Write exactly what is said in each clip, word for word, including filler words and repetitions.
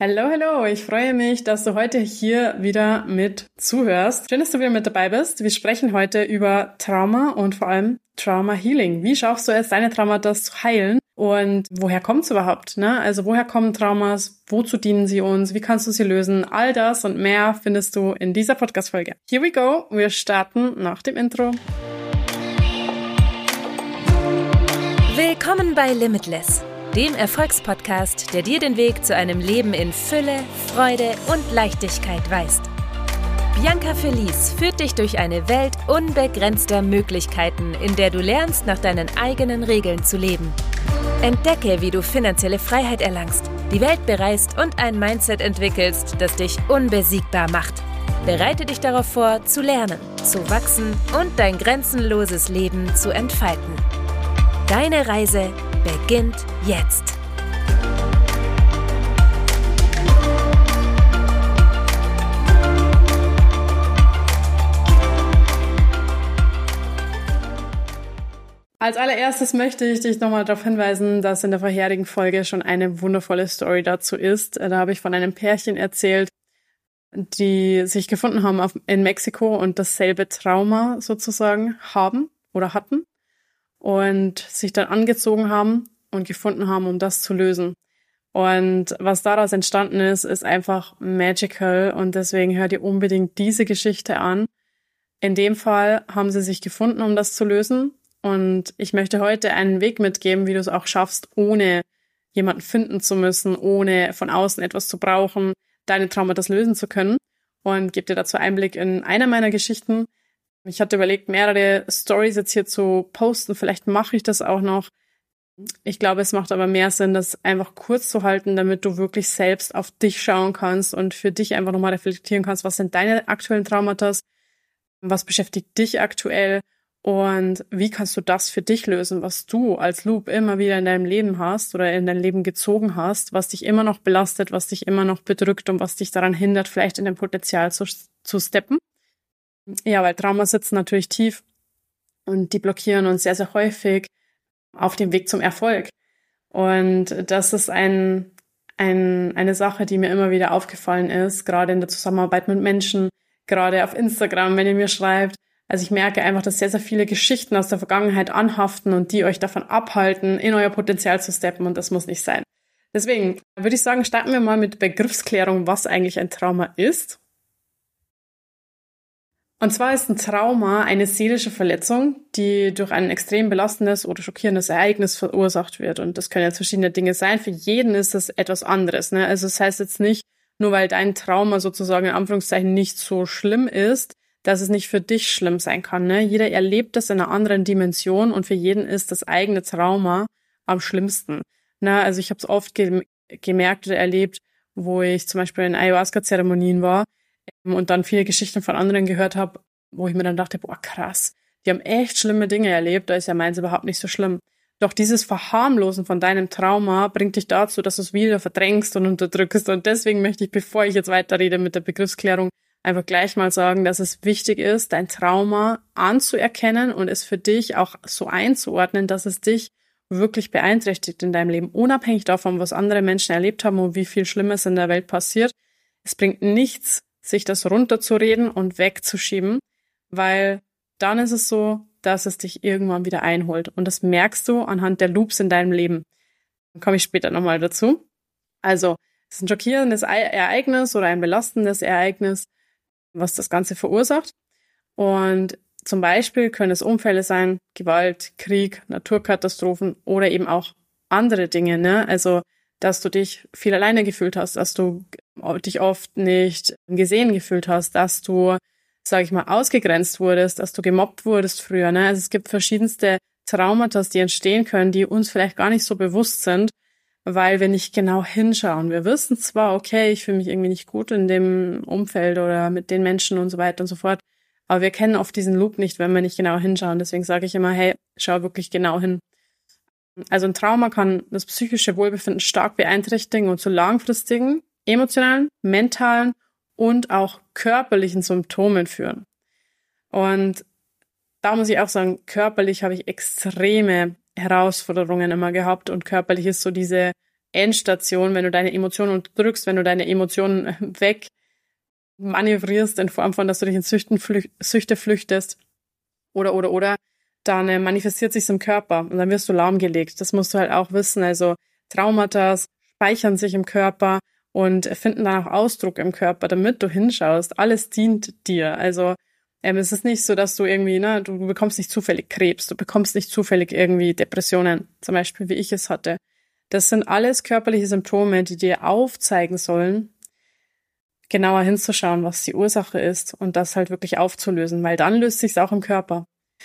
Hallo, hallo, ich freue mich, dass du heute hier wieder mit zuhörst. Schön, dass du wieder mit dabei bist. Wir sprechen heute über Trauma und vor allem Trauma Healing. Wie schaffst du es, deine Traumata zu heilen? Und woher kommt es überhaupt? Ne? Also woher kommen Traumas? Wozu dienen sie uns? Wie kannst du sie lösen? All das und mehr findest du in dieser Podcast-Folge. Here we go. Wir starten nach dem Intro. Willkommen bei Limitless, dem Erfolgspodcast, der dir den Weg zu einem Leben in Fülle, Freude und Leichtigkeit weist. Bianca Felice führt dich durch eine Welt unbegrenzter Möglichkeiten, in der du lernst, nach deinen eigenen Regeln zu leben. Entdecke, wie du finanzielle Freiheit erlangst, die Welt bereist und ein Mindset entwickelst, das dich unbesiegbar macht. Bereite dich darauf vor, zu lernen, zu wachsen und dein grenzenloses Leben zu entfalten. Deine Reise beginnt jetzt. Als allererstes möchte ich dich nochmal darauf hinweisen, dass in der vorherigen Folge schon eine wundervolle Story dazu ist. Da habe ich von einem Pärchen erzählt, die sich gefunden haben auf, in Mexiko und dasselbe Trauma sozusagen haben oder hatten und sich dann angezogen haben und gefunden haben, um das zu lösen. Und was daraus entstanden ist, ist einfach magical und deswegen hör dir unbedingt diese Geschichte an. In dem Fall haben sie sich gefunden, um das zu lösen und ich möchte heute einen Weg mitgeben, wie du es auch schaffst, ohne jemanden finden zu müssen, ohne von außen etwas zu brauchen, deine Traumata lösen zu können und gebe dir dazu Einblick in einer meiner Geschichten. Ich hatte überlegt, mehrere Stories jetzt hier zu posten, vielleicht mache ich das auch noch. Ich glaube, es macht aber mehr Sinn, das einfach kurz zu halten, damit du wirklich selbst auf dich schauen kannst und für dich einfach nochmal reflektieren kannst, was sind deine aktuellen Traumata, was beschäftigt dich aktuell und wie kannst du das für dich lösen, was du als Loop immer wieder in deinem Leben hast oder in dein Leben gezogen hast, was dich immer noch belastet, was dich immer noch bedrückt und was dich daran hindert, vielleicht in dein Potenzial zu, zu steppen. Ja, weil Trauma sitzen natürlich tief und die blockieren uns sehr, sehr häufig auf dem Weg zum Erfolg. Und das ist ein, ein, eine Sache, die mir immer wieder aufgefallen ist, gerade in der Zusammenarbeit mit Menschen, gerade auf Instagram, wenn ihr mir schreibt. Also ich merke einfach, dass sehr, sehr viele Geschichten aus der Vergangenheit anhaften und die euch davon abhalten, in euer Potenzial zu steppen und das muss nicht sein. Deswegen würde ich sagen, starten wir mal mit Begriffsklärung, was eigentlich ein Trauma ist. Und zwar ist ein Trauma eine seelische Verletzung, die durch ein extrem belastendes oder schockierendes Ereignis verursacht wird. Und das können jetzt verschiedene Dinge sein. Für jeden ist das etwas anderes, ne? Also das heißt jetzt nicht, nur weil dein Trauma sozusagen in Anführungszeichen nicht so schlimm ist, dass es nicht für dich schlimm sein kann, ne? Jeder erlebt das in einer anderen Dimension und für jeden ist das eigene Trauma am schlimmsten. Ne? Also ich habe es oft ge- gemerkt oder erlebt, wo ich zum Beispiel in Ayahuasca-Zeremonien war, und dann viele Geschichten von anderen gehört habe, wo ich mir dann dachte, boah, krass, die haben echt schlimme Dinge erlebt, da ist ja meins überhaupt nicht so schlimm. Doch dieses Verharmlosen von deinem Trauma bringt dich dazu, dass du es wieder verdrängst und unterdrückst. Und deswegen möchte ich, bevor ich jetzt weiterrede mit der Begriffsklärung, einfach gleich mal sagen, dass es wichtig ist, dein Trauma anzuerkennen und es für dich auch so einzuordnen, dass es dich wirklich beeinträchtigt in deinem Leben, unabhängig davon, was andere Menschen erlebt haben und wie viel Schlimmes in der Welt passiert. Es bringt nichts, sich das runterzureden und wegzuschieben, weil dann ist es so, dass es dich irgendwann wieder einholt. Und das merkst du anhand der Loops in deinem Leben. Dann komme ich später nochmal dazu. Also, es ist ein schockierendes Ereignis oder ein belastendes Ereignis, was das Ganze verursacht. Und zum Beispiel können es Unfälle sein, Gewalt, Krieg, Naturkatastrophen oder eben auch andere Dinge, ne? Also, dass du dich viel alleine gefühlt hast, dass du dich oft nicht gesehen gefühlt hast, dass du, sage ich mal, ausgegrenzt wurdest, dass du gemobbt wurdest früher. Ne? Also es gibt verschiedenste Traumata, die entstehen können, die uns vielleicht gar nicht so bewusst sind, weil wir nicht genau hinschauen. Wir wissen zwar, okay, ich fühle mich irgendwie nicht gut in dem Umfeld oder mit den Menschen und so weiter und so fort, aber wir kennen oft diesen Loop nicht, wenn wir nicht genau hinschauen. Deswegen sage ich immer, hey, schau wirklich genau hin. Also ein Trauma kann das psychische Wohlbefinden stark beeinträchtigen und zu langfristigen, emotionalen, mentalen und auch körperlichen Symptomen führen. Und da muss ich auch sagen, körperlich habe ich extreme Herausforderungen immer gehabt und körperlich ist so diese Endstation, wenn du deine Emotionen unterdrückst, wenn du deine Emotionen weg manövrierst in Form von, dass du dich in Süchten flüch- Süchte flüchtest oder, oder, oder, dann äh, manifestiert sich's im Körper und dann wirst du lahmgelegt. Das musst du halt auch wissen. Also Traumata speichern sich im Körper und finden dann auch Ausdruck im Körper, damit du hinschaust. Alles dient dir. Also ähm, es ist nicht so, dass du irgendwie, ne, du bekommst nicht zufällig Krebs, du bekommst nicht zufällig irgendwie Depressionen, zum Beispiel, wie ich es hatte. Das sind alles körperliche Symptome, die dir aufzeigen sollen, genauer hinzuschauen, was die Ursache ist und das halt wirklich aufzulösen, weil dann löst sich's auch im Körper.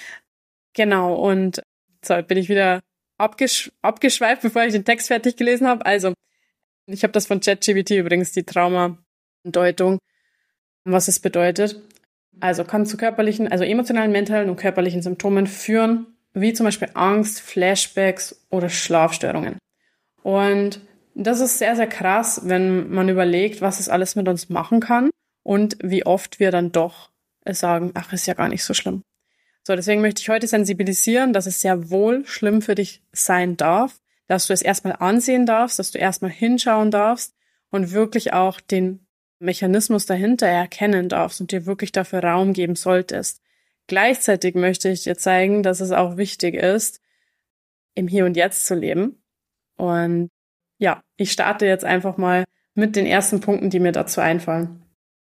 Genau, und so, jetzt bin ich wieder abgesch- abgeschweift, bevor ich den Text fertig gelesen habe. Also, ich habe das von ChatGPT übrigens, die Trauma-Deutung, was es bedeutet. Also kann zu körperlichen, also emotionalen, mentalen und körperlichen Symptomen führen, wie zum Beispiel Angst, Flashbacks oder Schlafstörungen. Und das ist sehr, sehr krass, wenn man überlegt, was es alles mit uns machen kann und wie oft wir dann doch sagen, ach, ist ja gar nicht so schlimm. So, deswegen möchte ich heute sensibilisieren, dass es sehr wohl schlimm für dich sein darf, dass du es erstmal ansehen darfst, dass du erstmal hinschauen darfst und wirklich auch den Mechanismus dahinter erkennen darfst und dir wirklich dafür Raum geben solltest. Gleichzeitig möchte ich dir zeigen, dass es auch wichtig ist, im Hier und Jetzt zu leben. Und ja, ich starte jetzt einfach mal mit den ersten Punkten, die mir dazu einfallen.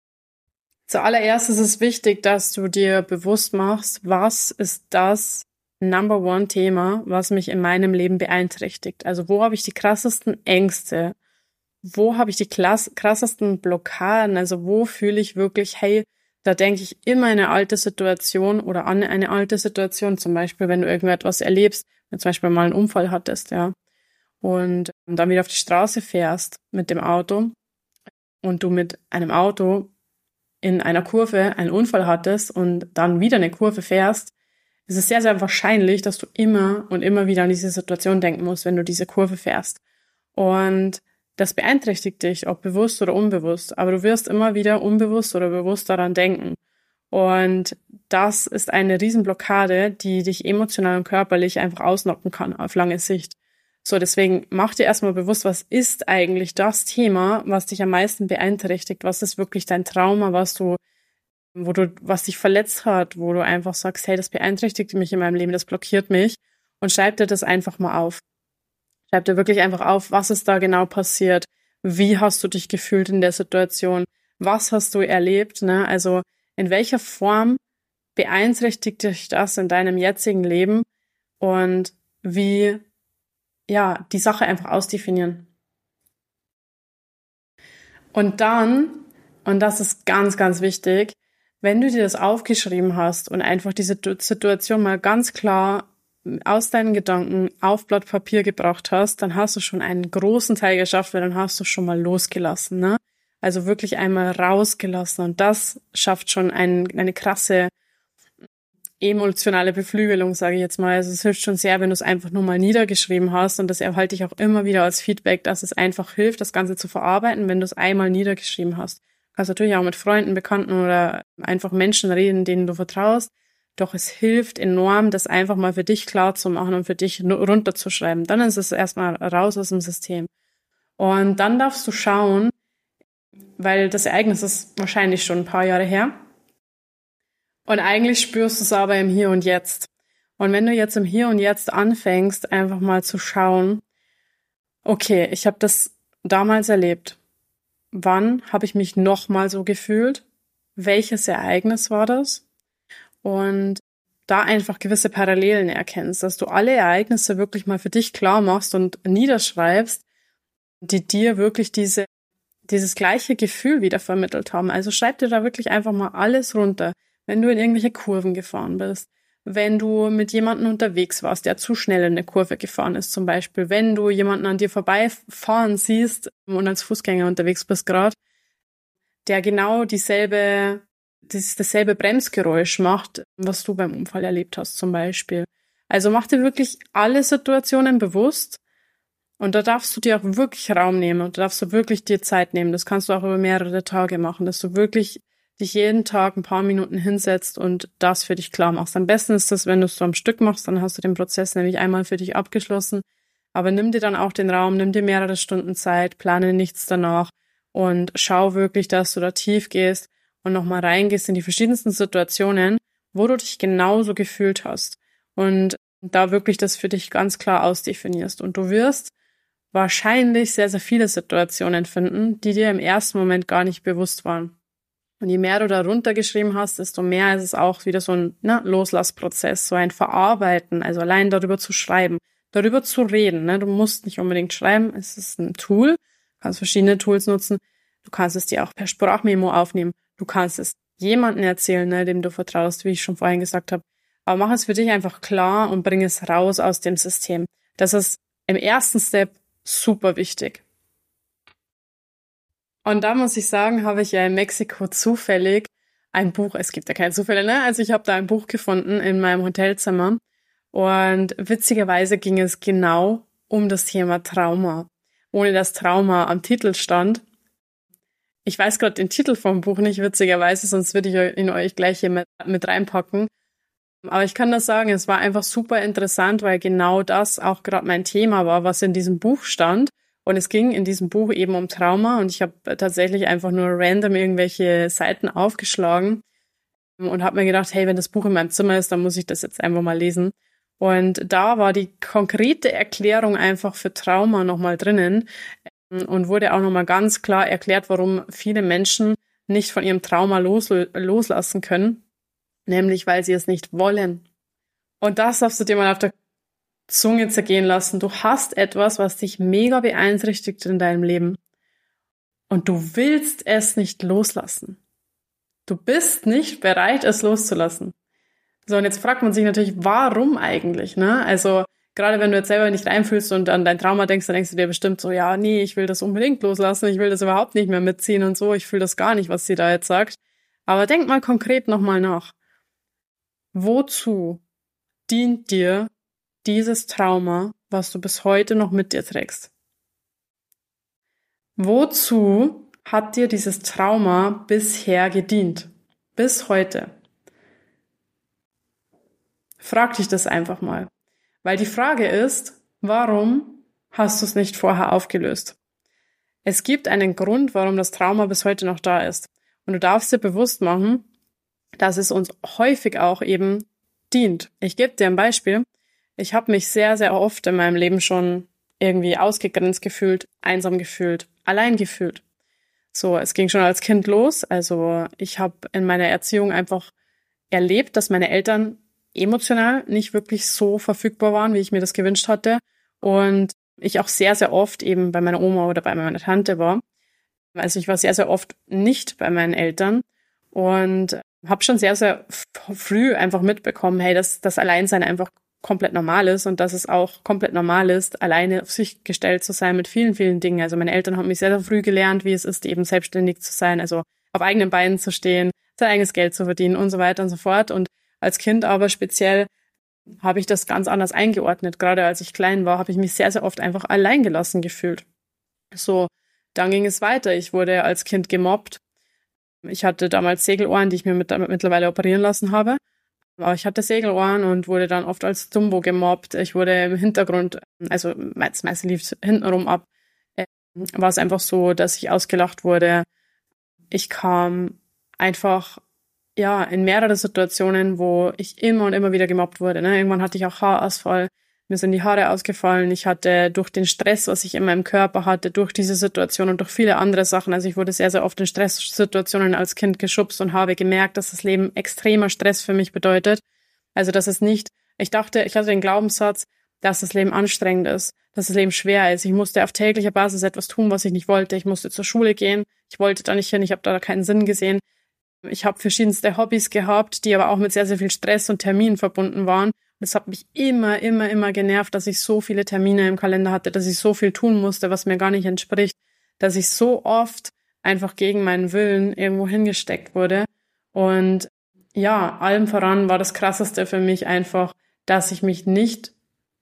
Zuallererst ist es wichtig, dass du dir bewusst machst, was ist das Number One Thema, was mich in meinem Leben beeinträchtigt. Also wo habe ich die krassesten Ängste? Wo habe ich die klass- krassesten Blockaden? Also wo fühle ich wirklich, hey, da denke ich immer an eine alte Situation oder an eine alte Situation. Zum Beispiel, wenn du irgendetwas erlebst, wenn du zum Beispiel mal einen Unfall hattest, ja, und dann wieder auf die Straße fährst mit dem Auto und du mit einem Auto in einer Kurve einen Unfall hattest und dann wieder eine Kurve fährst, ist es sehr, sehr wahrscheinlich, dass du immer und immer wieder an diese Situation denken musst, wenn du diese Kurve fährst. Und das beeinträchtigt dich, ob bewusst oder unbewusst, aber du wirst immer wieder unbewusst oder bewusst daran denken. Und das ist eine Riesenblockade, die dich emotional und körperlich einfach ausnocken kann auf lange Sicht. So, deswegen mach dir erstmal bewusst, was ist eigentlich das Thema, was dich am meisten beeinträchtigt? Was ist wirklich dein Trauma, was du, wo du, was dich verletzt hat, wo du einfach sagst, hey, das beeinträchtigt mich in meinem Leben, das blockiert mich, und schreib dir das einfach mal auf. Schreib dir wirklich einfach auf, was ist da genau passiert? Wie hast du dich gefühlt in der Situation? Was hast du erlebt? Ne? Also in welcher Form beeinträchtigt dich das in deinem jetzigen Leben? Und wie, ja, die Sache einfach ausdefinieren. Und dann, und das ist ganz, ganz wichtig, wenn du dir das aufgeschrieben hast und einfach diese Situation mal ganz klar aus deinen Gedanken auf Blatt Papier gebracht hast, dann hast du schon einen großen Teil geschafft, weil dann hast du schon mal losgelassen, ne? Also wirklich einmal rausgelassen, und das schafft schon ein, eine krasse emotionale Beflügelung, sage ich jetzt mal. Also es hilft schon sehr, wenn du es einfach nur mal niedergeschrieben hast, und das erhalte ich auch immer wieder als Feedback, dass es einfach hilft, das Ganze zu verarbeiten, wenn du es einmal niedergeschrieben hast. Du kannst natürlich auch mit Freunden, Bekannten oder einfach Menschen reden, denen du vertraust, doch es hilft enorm, das einfach mal für dich klar zu machen und für dich runterzuschreiben. Dann ist es erstmal raus aus dem System. Und dann darfst du schauen, weil das Ereignis ist wahrscheinlich schon ein paar Jahre her, und eigentlich spürst du es aber im Hier und Jetzt. Und wenn du jetzt im Hier und Jetzt anfängst, einfach mal zu schauen, okay, ich habe das damals erlebt. Wann habe ich mich nochmal so gefühlt? Welches Ereignis war das? Und da einfach gewisse Parallelen erkennst, dass du alle Ereignisse wirklich mal für dich klar machst und niederschreibst, die dir wirklich diese, dieses gleiche Gefühl wieder vermittelt haben. Also schreib dir da wirklich einfach mal alles runter. Wenn du in irgendwelche Kurven gefahren bist, wenn du mit jemandem unterwegs warst, der zu schnell in eine Kurve gefahren ist zum Beispiel, wenn du jemanden an dir vorbeifahren siehst und als Fußgänger unterwegs bist gerade, der genau dieselbe, dieses, dasselbe Bremsgeräusch macht, was du beim Unfall erlebt hast zum Beispiel. Also mach dir wirklich alle Situationen bewusst, und da darfst du dir auch wirklich Raum nehmen und da darfst du wirklich dir Zeit nehmen. Das kannst du auch über mehrere Tage machen, dass du wirklich dich jeden Tag ein paar Minuten hinsetzt und das für dich klar machst. Am besten ist das, wenn du es so am Stück machst, dann hast du den Prozess nämlich einmal für dich abgeschlossen. Aber nimm dir dann auch den Raum, nimm dir mehrere Stunden Zeit, plane nichts danach und schau wirklich, dass du da tief gehst und nochmal reingehst in die verschiedensten Situationen, wo du dich genauso gefühlt hast. Und da wirklich das für dich ganz klar ausdefinierst. Und du wirst wahrscheinlich sehr, sehr viele Situationen finden, die dir im ersten Moment gar nicht bewusst waren. Und je mehr du da runtergeschrieben hast, desto mehr ist es auch wieder so ein ne, Loslassprozess, so ein Verarbeiten, also allein darüber zu schreiben, darüber zu reden. Ne? Du musst nicht unbedingt schreiben, es ist ein Tool, du kannst verschiedene Tools nutzen, du kannst es dir auch per Sprachmemo aufnehmen, du kannst es jemandem erzählen, ne, dem du vertraust, wie ich schon vorhin gesagt habe. Aber mach es für dich einfach klar und bring es raus aus dem System. Das ist im ersten Step super wichtig. Und da muss ich sagen, habe ich ja in Mexiko zufällig ein Buch, es gibt ja keine Zufälle, ne? Also ich habe da ein Buch gefunden in meinem Hotelzimmer und witzigerweise ging es genau um das Thema Trauma. Ohne dass Trauma am Titel stand. Ich weiß gerade den Titel vom Buch nicht, witzigerweise, sonst würde ich ihn euch gleich hier mit, mit reinpacken. Aber ich kann das sagen, es war einfach super interessant, weil genau das auch gerade mein Thema war, was in diesem Buch stand. Und es ging in diesem Buch eben um Trauma und ich habe tatsächlich einfach nur random irgendwelche Seiten aufgeschlagen und habe mir gedacht, hey, wenn das Buch in meinem Zimmer ist, dann muss ich das jetzt einfach mal lesen. Und da war die konkrete Erklärung einfach für Trauma nochmal drinnen und wurde auch nochmal ganz klar erklärt, warum viele Menschen nicht von ihrem Trauma los, loslassen können, nämlich weil sie es nicht wollen. Und das darfst du dir mal auf der Zunge zergehen lassen. Du hast etwas, was dich mega beeinträchtigt in deinem Leben. Und du willst es nicht loslassen. Du bist nicht bereit, es loszulassen. So, und jetzt fragt man sich natürlich, warum eigentlich, ne? Also, gerade wenn du jetzt selber nicht reinfühlst und an dein Trauma denkst, dann denkst du dir bestimmt so, ja, nee, ich will das unbedingt loslassen, ich will das überhaupt nicht mehr mitziehen und so, ich fühle das gar nicht, was sie da jetzt sagt. Aber denk mal konkret nochmal nach. Wozu dient dir dieses Trauma, was du bis heute noch mit dir trägst? Wozu hat dir dieses Trauma bisher gedient? Bis heute. Frag dich das einfach mal. Weil die Frage ist, warum hast du es nicht vorher aufgelöst? Es gibt einen Grund, warum das Trauma bis heute noch da ist. Und du darfst dir bewusst machen, dass es uns häufig auch eben dient. Ich gebe dir ein Beispiel. Ich habe mich sehr, sehr oft in meinem Leben schon irgendwie ausgegrenzt gefühlt, einsam gefühlt, allein gefühlt. So, es ging schon als Kind los. Also ich habe in meiner Erziehung einfach erlebt, dass meine Eltern emotional nicht wirklich so verfügbar waren, wie ich mir das gewünscht hatte. Und ich auch sehr, sehr oft eben bei meiner Oma oder bei meiner Tante war. Also ich war sehr, sehr oft nicht bei meinen Eltern und habe schon sehr, sehr früh einfach mitbekommen, hey, dass das Alleinsein einfach komplett normal ist und dass es auch komplett normal ist, alleine auf sich gestellt zu sein mit vielen, vielen Dingen. Also meine Eltern haben mich sehr, sehr früh gelernt, wie es ist, eben selbstständig zu sein, also auf eigenen Beinen zu stehen, sein eigenes Geld zu verdienen und so weiter und so fort. Und als Kind aber speziell habe ich das ganz anders eingeordnet. Gerade als ich klein war, habe ich mich sehr, sehr oft einfach allein gelassen gefühlt. So, dann ging es weiter. Ich wurde als Kind gemobbt. Ich hatte damals Segelohren, die ich mir mit, mittlerweile operieren lassen habe. Aber ich hatte Segelohren und wurde dann oft als Dumbo gemobbt. Ich wurde im Hintergrund, also das meiste lief hintenrum ab, äh, war es einfach so, dass ich ausgelacht wurde. Ich kam einfach ja in mehrere Situationen, wo ich immer und immer wieder gemobbt wurde. Ne? Irgendwann hatte ich auch Haarausfall. Mir sind die Haare ausgefallen. Ich hatte durch den Stress, was ich in meinem Körper hatte, durch diese Situation und durch viele andere Sachen, also ich wurde sehr, sehr oft in Stresssituationen als Kind geschubst und habe gemerkt, dass das Leben extremer Stress für mich bedeutet. Also, dass es nicht, ich dachte, ich hatte den Glaubenssatz, dass das Leben anstrengend ist, dass das Leben schwer ist. Ich musste auf täglicher Basis etwas tun, was ich nicht wollte. Ich musste zur Schule gehen. Ich wollte da nicht hin. Ich habe da keinen Sinn gesehen. Ich habe verschiedenste Hobbys gehabt, die aber auch mit sehr, sehr viel Stress und Terminen verbunden waren. Es hat mich immer, immer, immer genervt, dass ich so viele Termine im Kalender hatte, dass ich so viel tun musste, was mir gar nicht entspricht, dass ich so oft einfach gegen meinen Willen irgendwo hingesteckt wurde. Und ja, allem voran war das Krasseste für mich einfach, dass ich mich nicht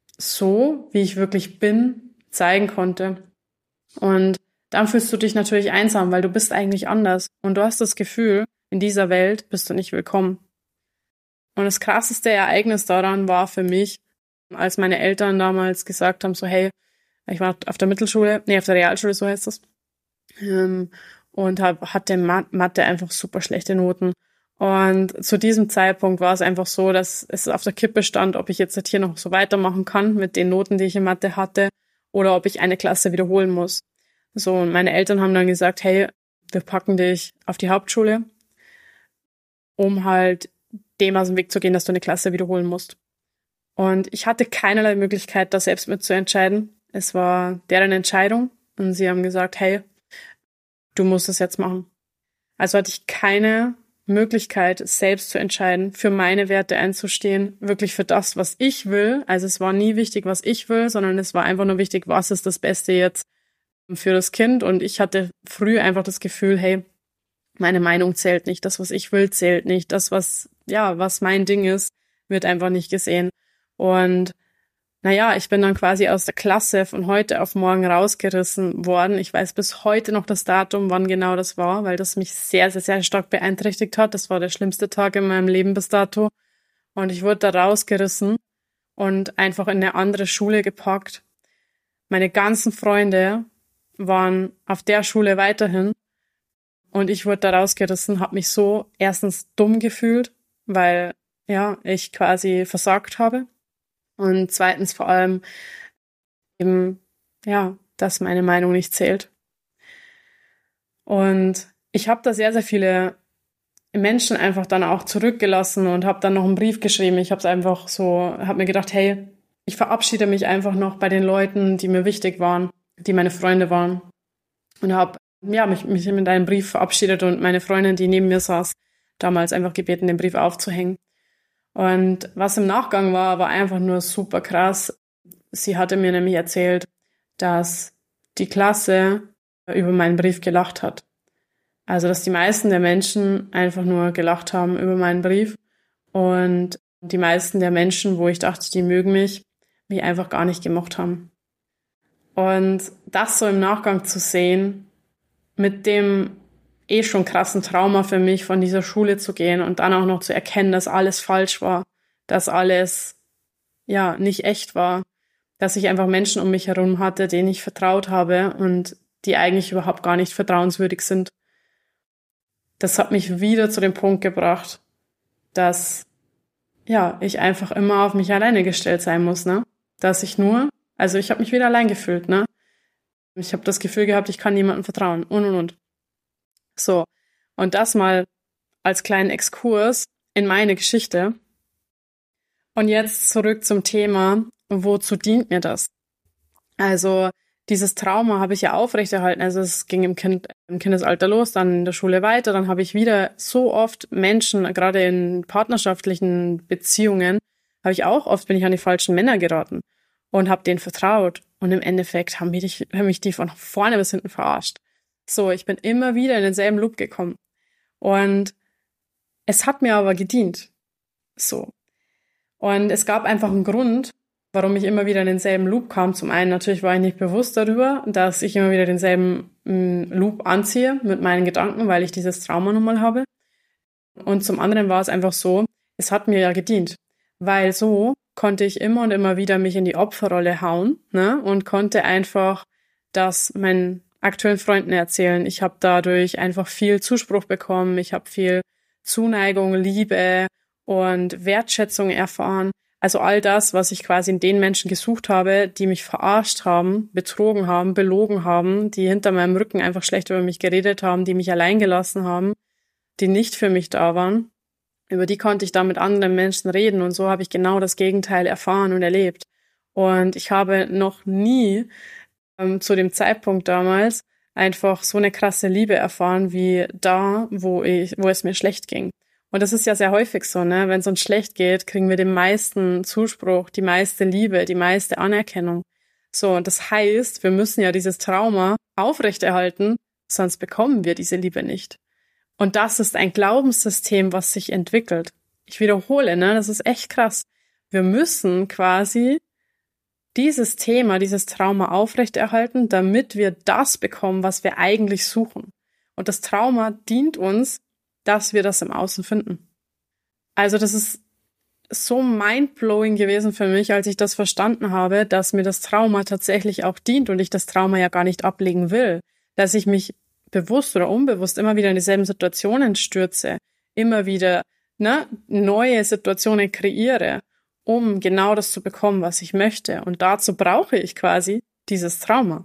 so, wie ich wirklich bin, zeigen konnte. Und dann fühlst du dich natürlich einsam, weil du bist eigentlich anders. Und du hast das Gefühl, in dieser Welt bist du nicht willkommen. Und das krasseste Ereignis daran war für mich, als meine Eltern damals gesagt haben, so hey, Ich war auf der Mittelschule, nee, auf der Realschule, so heißt das. Ähm, und hab, hatte Mathe einfach super schlechte Noten. Und zu diesem Zeitpunkt war es einfach so, dass es auf der Kippe stand, ob ich jetzt hier noch so weitermachen kann mit den Noten, die ich in Mathe hatte, oder ob ich eine Klasse wiederholen muss. So, und meine Eltern haben dann gesagt, hey, wir packen dich auf die Hauptschule, um halt dem aus dem Weg zu gehen, dass du eine Klasse wiederholen musst. Und ich hatte keinerlei Möglichkeit, da selbst mitzuentscheiden. Es war deren Entscheidung und sie haben gesagt, hey, du musst es jetzt machen. Also hatte ich keine Möglichkeit, selbst zu entscheiden, für meine Werte einzustehen, wirklich für das, was ich will. Also es war nie wichtig, was ich will, sondern es war einfach nur wichtig, was ist das Beste jetzt für das Kind. Und ich hatte früh einfach das Gefühl, hey, meine Meinung zählt nicht, das, was ich will, zählt nicht, das, was, ja, was mein Ding ist, wird einfach nicht gesehen. Und naja, ich bin dann quasi aus der Klasse von heute auf morgen rausgerissen worden. Ich weiß bis heute noch das Datum, wann genau das war, weil das mich sehr, sehr, sehr stark beeinträchtigt hat. Das war der schlimmste Tag in meinem Leben bis dato. Und ich wurde da rausgerissen und einfach in eine andere Schule gepackt. Meine ganzen Freunde waren auf der Schule weiterhin. Und ich wurde da rausgerissen, habe mich so erstens dumm gefühlt, weil ja ich quasi versagt habe. Und zweitens vor allem eben, ja, dass meine Meinung nicht zählt. Und ich habe da sehr, sehr viele Menschen einfach dann auch zurückgelassen und habe dann noch einen Brief geschrieben. Ich habe es einfach so, habe mir gedacht, hey, ich verabschiede mich einfach noch bei den Leuten, die mir wichtig waren, die meine Freunde waren. Und habe ja, mich, mich mit einem Brief verabschiedet und meine Freundin, die neben mir saß, damals einfach gebeten, den Brief aufzuhängen. Und was im Nachgang war, war einfach nur super krass. Sie hatte mir nämlich erzählt, dass die Klasse über meinen Brief gelacht hat. Also, dass die meisten der Menschen einfach nur gelacht haben über meinen Brief. Und die meisten der Menschen, wo ich dachte, die mögen mich, mich einfach gar nicht gemocht haben. Und das so im Nachgang zu sehen, mit dem eh schon krassen Trauma für mich, von dieser Schule zu gehen und dann auch noch zu erkennen, dass alles falsch war, dass alles, ja, nicht echt war, dass ich einfach Menschen um mich herum hatte, denen ich vertraut habe und die eigentlich überhaupt gar nicht vertrauenswürdig sind. Das hat mich wieder zu dem Punkt gebracht, dass, ja, ich einfach immer auf mich alleine gestellt sein muss, ne? Dass ich nur, also ich habe mich wieder allein gefühlt, ne? Ich habe das Gefühl gehabt, ich kann niemandem vertrauen und und und. So, und das mal als kleinen Exkurs in meine Geschichte. Und jetzt zurück zum Thema, wozu dient mir das? Also dieses Trauma habe ich ja aufrechterhalten. Also es ging im, kind, im Kindesalter los, dann in der Schule weiter. Dann habe ich wieder so oft Menschen, gerade in partnerschaftlichen Beziehungen, habe ich auch oft, bin ich an die falschen Männer geraten und habe denen vertraut. Und im Endeffekt haben mich, haben mich die von vorne bis hinten verarscht. So, ich bin immer wieder in denselben Loop gekommen. Und es hat mir aber gedient. So. Und es gab einfach einen Grund, warum ich immer wieder in denselben Loop kam. Zum einen natürlich war ich nicht bewusst darüber, dass ich immer wieder denselben m, Loop anziehe mit meinen Gedanken, weil ich dieses Trauma nun mal habe. Und zum anderen war es einfach so, es hat mir ja gedient. Weil so konnte ich immer und immer wieder mich in die Opferrolle hauen, ne, und konnte einfach das meinen aktuellen Freunden erzählen. Ich habe dadurch einfach viel Zuspruch bekommen, ich habe viel Zuneigung, Liebe und Wertschätzung erfahren. Also all das, was ich quasi in den Menschen gesucht habe, die mich verarscht haben, betrogen haben, belogen haben, die hinter meinem Rücken einfach schlecht über mich geredet haben, die mich allein gelassen haben, die nicht für mich da waren. Über die konnte ich dann mit anderen Menschen reden und so habe ich genau das Gegenteil erfahren und erlebt. Und ich habe noch nie ähm, zu dem Zeitpunkt damals einfach so eine krasse Liebe erfahren wie da, wo ich, wo es mir schlecht ging. Und das ist ja sehr häufig so, ne? Wenn es uns schlecht geht, kriegen wir den meisten Zuspruch, die meiste Liebe, die meiste Anerkennung. So, und das heißt, wir müssen ja dieses Trauma aufrechterhalten, sonst bekommen wir diese Liebe nicht. Und das ist ein Glaubenssystem, was sich entwickelt. Ich wiederhole, ne, das ist echt krass. Wir müssen quasi dieses Thema, dieses Trauma aufrechterhalten, damit wir das bekommen, was wir eigentlich suchen. Und das Trauma dient uns, dass wir das im Außen finden. Also das ist so mindblowing gewesen für mich, als ich das verstanden habe, dass mir das Trauma tatsächlich auch dient und ich das Trauma ja gar nicht ablegen will. Dass ich mich bewusst oder unbewusst immer wieder in dieselben Situationen stürze, immer wieder ne, neue Situationen kreiere, um genau das zu bekommen, was ich möchte. Und dazu brauche ich quasi dieses Trauma.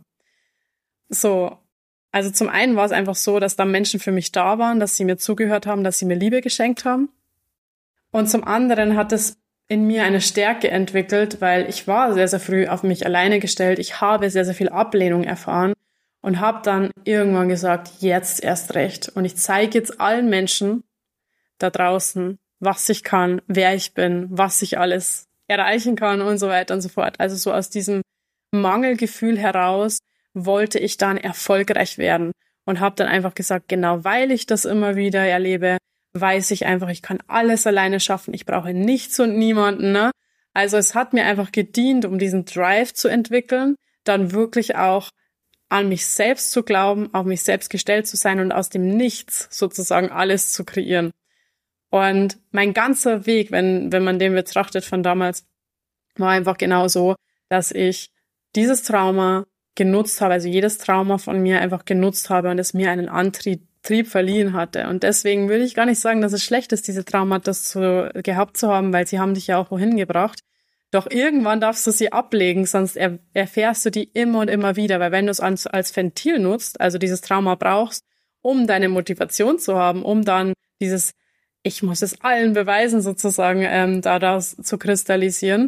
So, also zum einen war es einfach so, dass da Menschen für mich da waren, dass sie mir zugehört haben, dass sie mir Liebe geschenkt haben. Und zum anderen hat es in mir eine Stärke entwickelt, weil ich war sehr, sehr früh auf mich alleine gestellt. Ich habe sehr, sehr viel Ablehnung erfahren und habe dann irgendwann gesagt, jetzt erst recht. Und ich zeige jetzt allen Menschen da draußen, was ich kann, wer ich bin, was ich alles erreichen kann und so weiter und so fort. Also so aus diesem Mangelgefühl heraus wollte ich dann erfolgreich werden und habe dann einfach gesagt, genau weil ich das immer wieder erlebe, weiß ich einfach, ich kann alles alleine schaffen, ich brauche nichts und niemanden. Ne? Also es hat mir einfach gedient, um diesen Drive zu entwickeln, dann wirklich auch an mich selbst zu glauben, auf mich selbst gestellt zu sein und aus dem Nichts sozusagen alles zu kreieren. Und mein ganzer Weg, wenn wenn man den betrachtet von damals, war einfach genau so, dass ich dieses Trauma genutzt habe, also jedes Trauma von mir einfach genutzt habe und es mir einen Antrieb Trieb verliehen hatte. Und deswegen würde ich gar nicht sagen, dass es schlecht ist, diese Traumata zu, gehabt zu haben, weil sie haben dich ja auch wohin gebracht. Doch irgendwann darfst du sie ablegen, sonst er, erfährst du die immer und immer wieder. Weil wenn du es als, als Ventil nutzt, also dieses Trauma brauchst, um deine Motivation zu haben, um dann dieses, ich muss es allen beweisen sozusagen, ähm, daraus zu kristallisieren.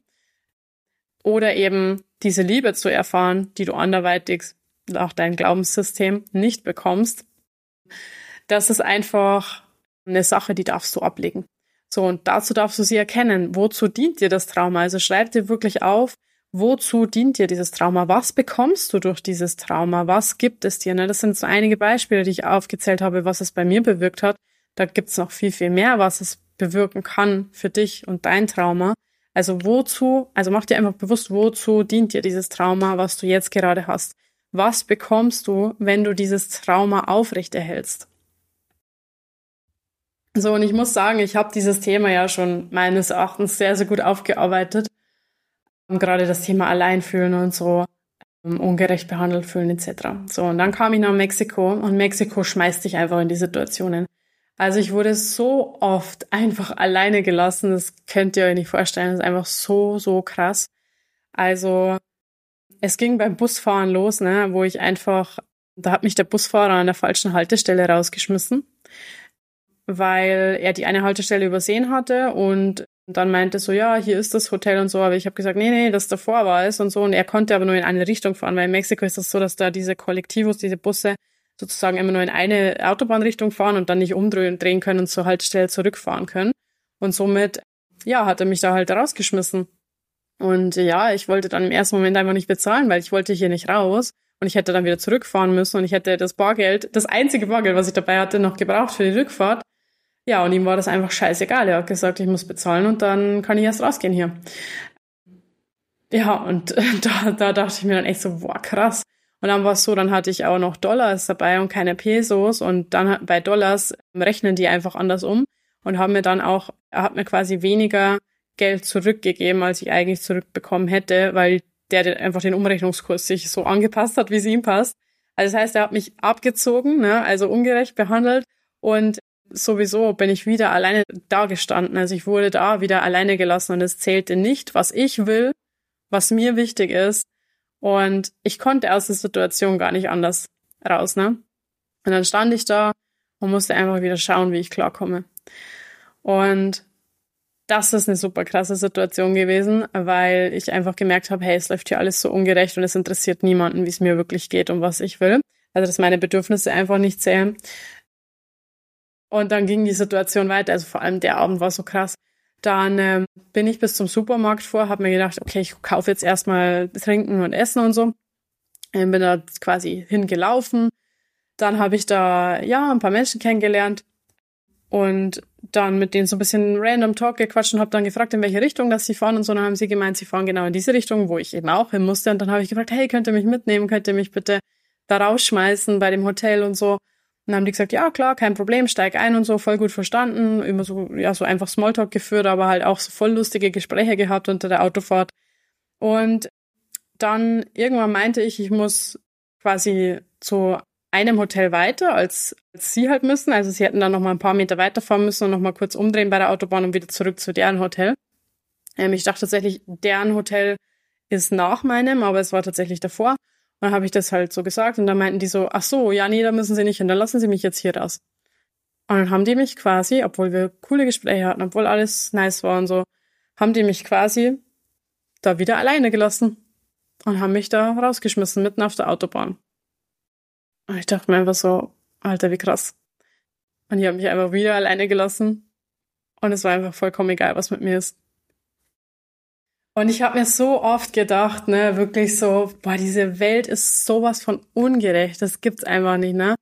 Oder eben diese Liebe zu erfahren, die du anderweitig nach deinem Glaubenssystem nicht bekommst. Das ist einfach eine Sache, die darfst du ablegen. So, und dazu darfst du sie erkennen. Wozu dient dir das Trauma? Also schreib dir wirklich auf, wozu dient dir dieses Trauma? Was bekommst du durch dieses Trauma? Was gibt es dir? Das sind so einige Beispiele, die ich aufgezählt habe, was es bei mir bewirkt hat. Da gibt's noch viel, viel mehr, was es bewirken kann für dich und dein Trauma. Also wozu, also mach dir einfach bewusst, wozu dient dir dieses Trauma, was du jetzt gerade hast? Was bekommst du, wenn du dieses Trauma aufrechterhältst? So, und ich muss sagen, ich habe dieses Thema ja schon meines Erachtens sehr, sehr gut aufgearbeitet. Gerade das Thema Alleinfühlen und so, ungerecht behandelt fühlen et cetera. So, und dann kam ich nach Mexiko und Mexiko schmeißt dich einfach in die Situationen. Also ich wurde so oft einfach alleine gelassen, das könnt ihr euch nicht vorstellen, das ist einfach so, so krass. Also es ging beim Busfahren los, ne, wo ich einfach, da hat mich der Busfahrer an der falschen Haltestelle rausgeschmissen, weil er die eine Haltestelle übersehen hatte und dann meinte so, ja, hier ist das Hotel und so, aber ich habe gesagt, nee, nee, das davor war es und so, und er konnte aber nur in eine Richtung fahren, weil in Mexiko ist das so, dass da diese Kollektivos, diese Busse sozusagen immer nur in eine Autobahnrichtung fahren und dann nicht umdrehen drehen können und zur Haltestelle zurückfahren können. Und somit, ja, hat er mich da halt rausgeschmissen. Und ja, ich wollte dann im ersten Moment einfach nicht bezahlen, weil ich wollte hier nicht raus. Und ich hätte dann wieder zurückfahren müssen und ich hätte das Bargeld, das einzige Bargeld, was ich dabei hatte, noch gebraucht für die Rückfahrt. Ja, und ihm war das einfach scheißegal. Er hat gesagt, ich muss bezahlen und dann kann ich erst rausgehen hier. Ja, und da, da dachte ich mir dann echt so, boah, krass. Und dann war es so, dann hatte ich auch noch Dollars dabei und keine Pesos. Und dann bei Dollars rechnen die einfach anders um und haben mir dann auch, er hat mir quasi weniger Geld zurückgegeben, als ich eigentlich zurückbekommen hätte, weil der einfach den Umrechnungskurs sich so angepasst hat, wie es ihm passt. Also das heißt, er hat mich abgezogen, ne, also ungerecht behandelt und sowieso bin ich wieder alleine da gestanden. Also ich wurde da wieder alleine gelassen und es zählte nicht, was ich will, was mir wichtig ist. Und ich konnte aus der Situation gar nicht anders raus, ne? Und dann stand ich da und musste einfach wieder schauen, wie ich klarkomme. Und das ist eine super krasse Situation gewesen, weil ich einfach gemerkt habe, hey, es läuft hier alles so ungerecht und es interessiert niemanden, wie es mir wirklich geht und was ich will. Also, dass meine Bedürfnisse einfach nicht zählen. Und dann ging die Situation weiter, also vor allem der Abend war so krass. Dann ähm, bin ich bis zum Supermarkt vor, habe mir gedacht, okay, ich kaufe jetzt erstmal Trinken und Essen und so. Ähm, bin da quasi hingelaufen. Dann habe ich da, ja, ein paar Menschen kennengelernt und dann mit denen so ein bisschen random Talk gequatscht und habe dann gefragt, in welche Richtung das sie fahren und so. Und dann haben sie gemeint, sie fahren genau in diese Richtung, wo ich eben auch hin musste. Und dann habe ich gefragt, hey, könnt ihr mich mitnehmen, könnt ihr mich bitte da rausschmeißen bei dem Hotel und so. dann haben die gesagt, ja klar, kein Problem, steig ein und so, voll gut verstanden, immer so, ja, so einfach Smalltalk geführt, aber halt auch so voll lustige Gespräche gehabt unter der Autofahrt. Und dann irgendwann meinte ich, ich muss quasi zu einem Hotel weiter, als, als sie halt müssen. Also sie hätten dann noch mal ein paar Meter weiterfahren müssen und noch mal kurz umdrehen bei der Autobahn und wieder zurück zu deren Hotel. Ähm, ich dachte tatsächlich, deren Hotel ist nach meinem, aber es war tatsächlich davor. Und dann habe ich das halt so gesagt und dann meinten die so, ach so, ja, nee, da müssen sie nicht hin, dann lassen sie mich jetzt hier raus. Und dann haben die mich quasi, obwohl wir coole Gespräche hatten, obwohl alles nice war und so, haben die mich quasi da wieder alleine gelassen und haben mich da rausgeschmissen, mitten auf der Autobahn. Und ich dachte mir einfach so, Alter, wie krass. Und die haben mich einfach wieder alleine gelassen und es war einfach vollkommen egal, was mit mir ist. Und ich habe mir so oft gedacht, ne, wirklich so, boah, diese Welt ist sowas von ungerecht, das gibt's einfach nicht, ne?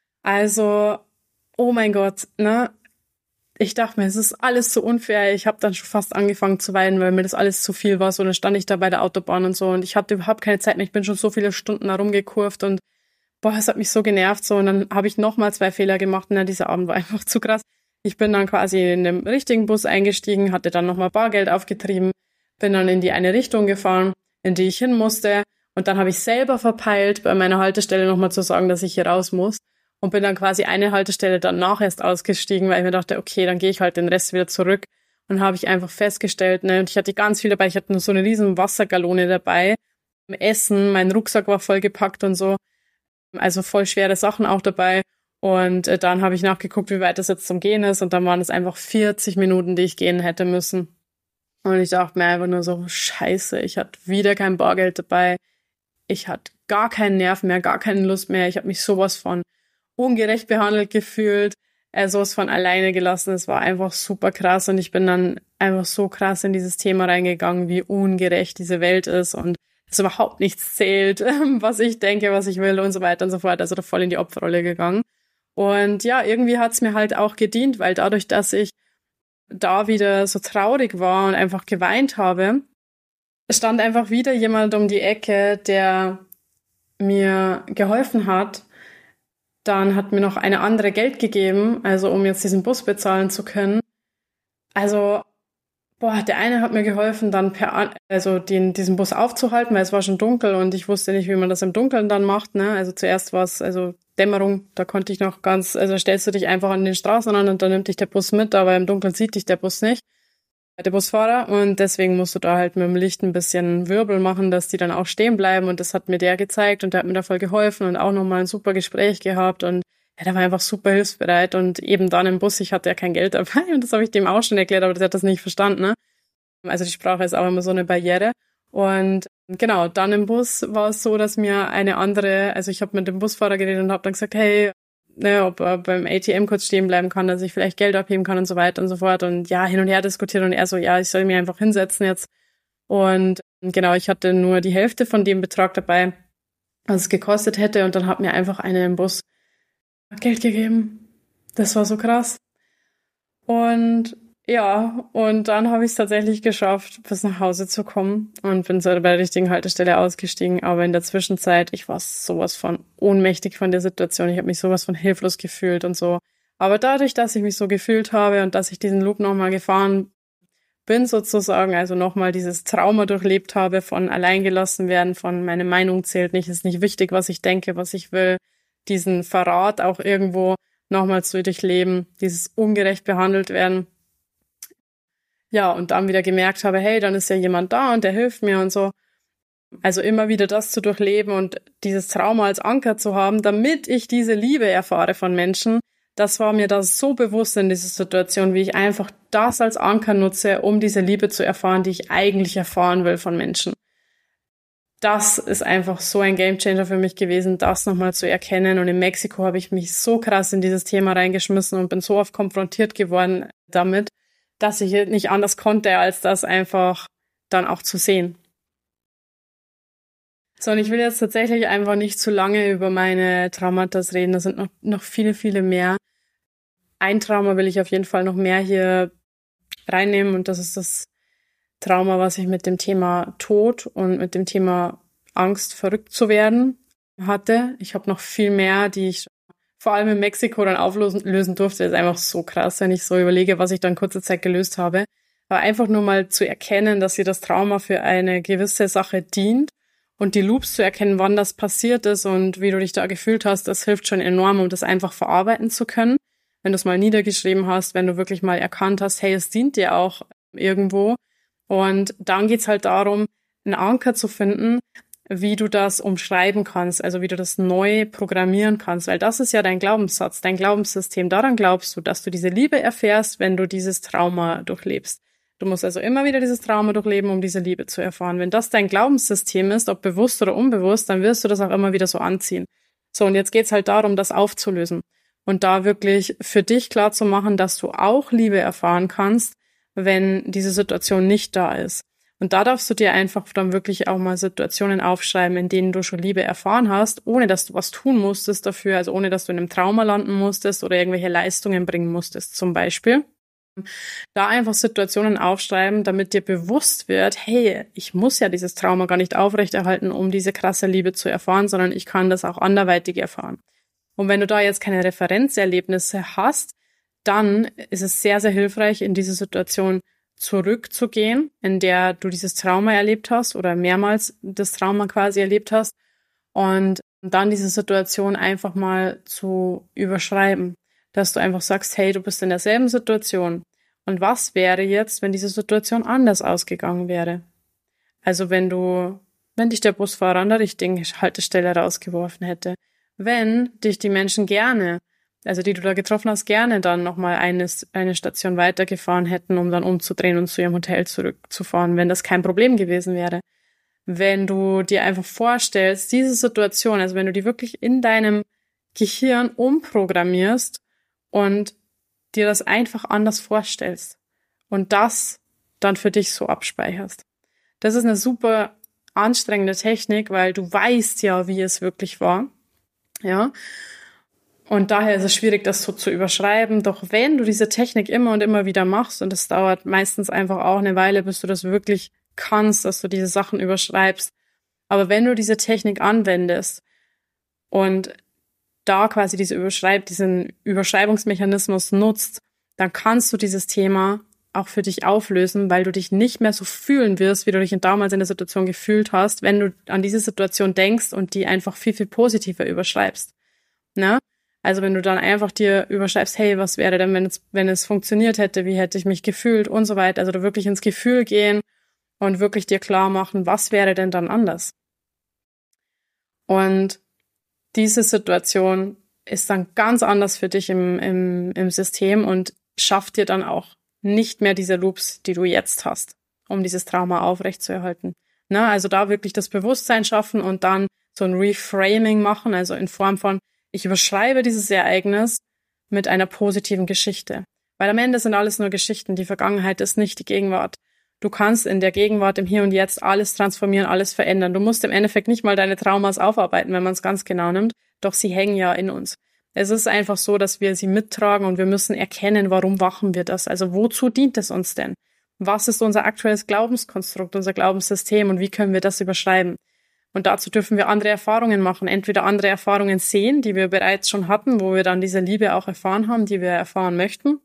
Also, oh mein Gott, ne? Ich dachte mir, es ist alles so unfair. Ich habe dann schon fast angefangen zu weinen, weil mir das alles zu viel war. So, dann stand ich da bei der Autobahn und so und ich hatte überhaupt keine Zeit mehr. Ich bin schon so viele Stunden herumgekurvt und boah, es hat mich so genervt. So, und dann habe ich nochmal zwei Fehler gemacht. Ne, dieser Abend war einfach zu krass. Ich bin dann quasi in dem richtigen Bus eingestiegen, hatte dann nochmal Bargeld aufgetrieben, bin dann in die eine Richtung gefahren, in die ich hin musste. Und dann habe ich selber verpeilt, bei meiner Haltestelle nochmal zu sagen, dass ich hier raus muss. Und bin dann quasi eine Haltestelle danach erst ausgestiegen, weil ich mir dachte, okay, dann gehe ich halt den Rest wieder zurück. Und habe ich einfach festgestellt, ne, und ich hatte ganz viel dabei. Ich hatte nur so eine riesen Wassergallone dabei. Essen, mein Rucksack war voll gepackt und so. Also voll schwere Sachen auch dabei. Und äh, dann habe ich nachgeguckt, wie weit das jetzt zum Gehen ist. Und dann waren es einfach vierzig Minuten, die ich gehen hätte müssen. Und ich dachte mir einfach nur so, scheiße, ich hatte wieder kein Bargeld dabei. Ich hatte gar keinen Nerv mehr, gar keine Lust mehr. Ich habe mich sowas von ungerecht behandelt gefühlt, äh, sowas von alleine gelassen. Es war einfach super krass und ich bin dann einfach so krass in dieses Thema reingegangen, wie ungerecht diese Welt ist und dass überhaupt nichts zählt, was ich denke, was ich will und so weiter und so fort. Also da voll in die Opferrolle gegangen. Und ja, irgendwie hat's mir halt auch gedient, weil dadurch, dass ich da wieder so traurig war und einfach geweint habe, stand einfach wieder jemand um die Ecke, der mir geholfen hat. Dann hat mir noch eine andere Geld gegeben, also um jetzt diesen Bus bezahlen zu können. Also, boah, der eine hat mir geholfen, dann per, also den, diesen Bus aufzuhalten, weil es war schon dunkel und ich wusste nicht, wie man das im Dunkeln dann macht, ne? Also zuerst war es, also Dämmerung, da konnte ich noch ganz, also stellst du dich einfach an den Straßen an und dann nimmt dich der Bus mit, aber im Dunkeln sieht dich der Bus nicht, der Busfahrer, und deswegen musst du da halt mit dem Licht ein bisschen Wirbel machen, dass die dann auch stehen bleiben, und das hat mir der gezeigt und der hat mir da voll geholfen und auch nochmal ein super Gespräch gehabt und ja, der war einfach super hilfsbereit und eben dann im Bus, ich hatte ja kein Geld dabei und das habe ich dem auch schon erklärt, aber der hat das nicht verstanden, ne? Also die Sprache ist auch immer so eine Barriere. Und genau, dann im Bus war es so, dass mir eine andere, also ich habe mit dem Busfahrer geredet und habe dann gesagt, hey, ne, ob er beim A T M kurz stehen bleiben kann, dass ich vielleicht Geld abheben kann und so weiter und so fort. Und ja, hin und her diskutiert und er so, ja, ich soll mich einfach hinsetzen jetzt. Und genau, ich hatte nur die Hälfte von dem Betrag dabei, was es gekostet hätte. Und dann hat mir einfach eine im Bus Geld gegeben. Das war so krass. Und ja, und dann habe ich es tatsächlich geschafft, bis nach Hause zu kommen und bin so bei der richtigen Haltestelle ausgestiegen. Aber in der Zwischenzeit, ich war sowas von ohnmächtig von der Situation. Ich habe mich sowas von hilflos gefühlt und so. Aber dadurch, dass ich mich so gefühlt habe und dass ich diesen Loop nochmal gefahren bin sozusagen, also nochmal dieses Trauma durchlebt habe von alleingelassen werden, von meine Meinung zählt nicht, ist nicht wichtig, was ich denke, was ich will, diesen Verrat auch irgendwo nochmal zu durchleben, dieses ungerecht behandelt werden. Ja, und dann wieder gemerkt habe, hey, dann ist ja jemand da und der hilft mir und so. Also immer wieder das zu durchleben und dieses Trauma als Anker zu haben, damit ich diese Liebe erfahre von Menschen, das war mir da so bewusst in dieser Situation, wie ich einfach das als Anker nutze, um diese Liebe zu erfahren, die ich eigentlich erfahren will von Menschen. Das ist einfach so ein Gamechanger für mich gewesen, das nochmal zu erkennen. Und in Mexiko habe ich mich so krass in dieses Thema reingeschmissen und bin so oft konfrontiert geworden damit, dass ich nicht anders konnte, als das einfach dann auch zu sehen. So, und ich will jetzt tatsächlich einfach nicht zu lange über meine Traumata reden. Da sind noch, noch viele, viele mehr. Ein Trauma will ich auf jeden Fall noch mehr hier reinnehmen, und das ist das Trauma, was ich mit dem Thema Tod und mit dem Thema Angst, verrückt zu werden hatte. Ich habe noch viel mehr, die ich vor allem in Mexiko dann auflösen lösen durfte, ist einfach so krass, wenn ich so überlege, was ich dann kurze Zeit gelöst habe. Aber einfach nur mal zu erkennen, dass dir das Trauma für eine gewisse Sache dient und die Loops zu erkennen, wann das passiert ist und wie du dich da gefühlt hast, das hilft schon enorm, um das einfach verarbeiten zu können. Wenn du es mal niedergeschrieben hast, wenn du wirklich mal erkannt hast, hey, es dient dir auch irgendwo. Und dann geht's halt darum, einen Anker zu finden, wie du das umschreiben kannst, also wie du das neu programmieren kannst, weil das ist ja dein Glaubenssatz, dein Glaubenssystem. Daran glaubst du, dass du diese Liebe erfährst, wenn du dieses Trauma durchlebst. Du musst also immer wieder dieses Trauma durchleben, um diese Liebe zu erfahren. Wenn das dein Glaubenssystem ist, ob bewusst oder unbewusst, dann wirst du das auch immer wieder so anziehen. So, und jetzt geht's halt darum, das aufzulösen und da wirklich für dich klar zu machen, dass du auch Liebe erfahren kannst, wenn diese Situation nicht da ist. Und da darfst du dir einfach dann wirklich auch mal Situationen aufschreiben, in denen du schon Liebe erfahren hast, ohne dass du was tun musstest dafür, also ohne dass du in einem Trauma landen musstest oder irgendwelche Leistungen bringen musstest zum Beispiel. Da einfach Situationen aufschreiben, damit dir bewusst wird, hey, ich muss ja dieses Trauma gar nicht aufrechterhalten, um diese krasse Liebe zu erfahren, sondern ich kann das auch anderweitig erfahren. Und wenn du da jetzt keine Referenzerlebnisse hast, dann ist es sehr, sehr hilfreich, in diese Situation zurückzugehen, in der du dieses Trauma erlebt hast oder mehrmals das Trauma quasi erlebt hast und dann diese Situation einfach mal zu überschreiben, dass du einfach sagst, hey, du bist in derselben Situation und was wäre jetzt, wenn diese Situation anders ausgegangen wäre? Also wenn du, wenn dich der Busfahrer an der richtigen Haltestelle rausgeworfen hätte, wenn dich die Menschen gerne, also die du da getroffen hast, gerne dann nochmal eine, eine Station weitergefahren hätten, um dann umzudrehen und zu ihrem Hotel zurückzufahren, wenn das kein Problem gewesen wäre. Wenn du dir einfach vorstellst, diese Situation, also wenn du die wirklich in deinem Gehirn umprogrammierst und dir das einfach anders vorstellst und das dann für dich so abspeicherst. Das ist eine super anstrengende Technik, weil du weißt ja, wie es wirklich war. Ja. Und daher ist es schwierig, das so zu überschreiben. Doch wenn du diese Technik immer und immer wieder machst, und es dauert meistens einfach auch eine Weile, bis du das wirklich kannst, dass du diese Sachen überschreibst. Aber wenn du diese Technik anwendest und da quasi diese Überschreib, diesen Überschreibungsmechanismus nutzt, dann kannst du dieses Thema auch für dich auflösen, weil du dich nicht mehr so fühlen wirst, wie du dich damals in der Situation gefühlt hast, wenn du an diese Situation denkst und die einfach viel, viel positiver überschreibst. Ne? Also wenn du dann einfach dir überschreibst, hey, was wäre denn, wenn es, wenn es funktioniert hätte, wie hätte ich mich gefühlt und so weiter. Also du wirklich ins Gefühl gehen und wirklich dir klar machen, was wäre denn dann anders. Und diese Situation ist dann ganz anders für dich im, im, im System und schafft dir dann auch nicht mehr diese Loops, die du jetzt hast, um dieses Trauma aufrechtzuerhalten. Na, also da wirklich das Bewusstsein schaffen und dann so ein Reframing machen, also in Form von, ich überschreibe dieses Ereignis mit einer positiven Geschichte. Weil am Ende sind alles nur Geschichten. Die Vergangenheit ist nicht die Gegenwart. Du kannst in der Gegenwart, im Hier und Jetzt alles transformieren, alles verändern. Du musst im Endeffekt nicht mal deine Traumas aufarbeiten, wenn man es ganz genau nimmt. Doch sie hängen ja in uns. Es ist einfach so, dass wir sie mittragen und wir müssen erkennen, warum machen wir das? Also wozu dient es uns denn? Was ist unser aktuelles Glaubenskonstrukt, unser Glaubenssystem und wie können wir das überschreiben? Und dazu dürfen wir andere Erfahrungen machen, entweder andere Erfahrungen sehen, die wir bereits schon hatten, wo wir dann diese Liebe auch erfahren haben, die wir erfahren möchten.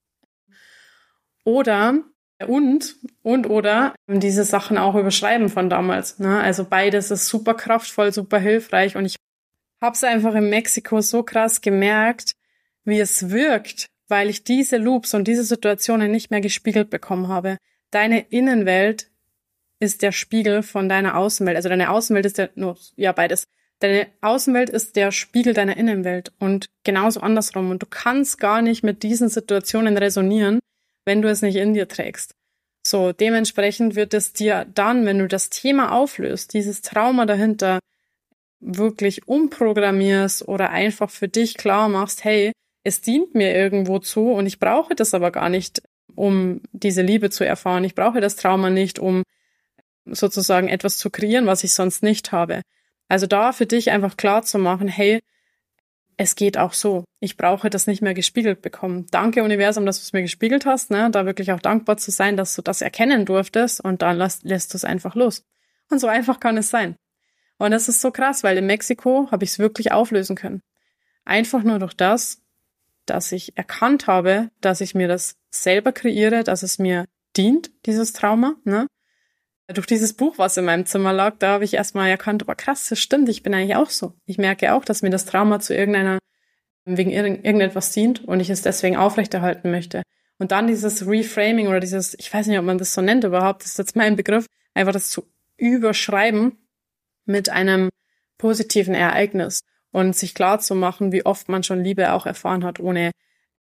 Oder und und oder diese Sachen auch überschreiben von damals. Ne? Also beides ist super kraftvoll, super hilfreich. Und ich habe es einfach in Mexiko so krass gemerkt, wie es wirkt, weil ich diese Loops und diese Situationen nicht mehr gespiegelt bekommen habe. Deine Innenwelt ist der Spiegel von deiner Außenwelt. Also deine Außenwelt ist der, no, ja beides. Deine Außenwelt ist der Spiegel deiner Innenwelt und genauso andersrum. Und du kannst gar nicht mit diesen Situationen resonieren, wenn du es nicht in dir trägst. So, dementsprechend wird es dir dann, wenn du das Thema auflöst, dieses Trauma dahinter wirklich umprogrammierst oder einfach für dich klar machst, hey, es dient mir irgendwo zu und ich brauche das aber gar nicht, um diese Liebe zu erfahren. Ich brauche das Trauma nicht, um sozusagen etwas zu kreieren, was ich sonst nicht habe. Also da für dich einfach klar zu machen, hey, es geht auch so. Ich brauche das nicht mehr gespiegelt bekommen. Danke Universum, dass du es mir gespiegelt hast, ne? Da wirklich auch dankbar zu sein, dass du das erkennen durftest und dann lässt, lässt du es einfach los. Und so einfach kann es sein. Und das ist so krass, weil in Mexiko habe ich es wirklich auflösen können. Einfach nur durch das, dass ich erkannt habe, dass ich mir das selber kreiere, dass es mir dient, dieses Trauma, ne? Durch dieses Buch, was in meinem Zimmer lag, da habe ich erstmal erkannt, aber krass, das stimmt, ich bin eigentlich auch so. Ich merke auch, dass mir das Trauma zu irgendeiner, wegen irgend, irgendetwas dient und ich es deswegen aufrechterhalten möchte. Und dann dieses Reframing oder dieses, ich weiß nicht, ob man das so nennt überhaupt, das ist jetzt mein Begriff, einfach das zu überschreiben mit einem positiven Ereignis und sich klar zu machen, wie oft man schon Liebe auch erfahren hat, ohne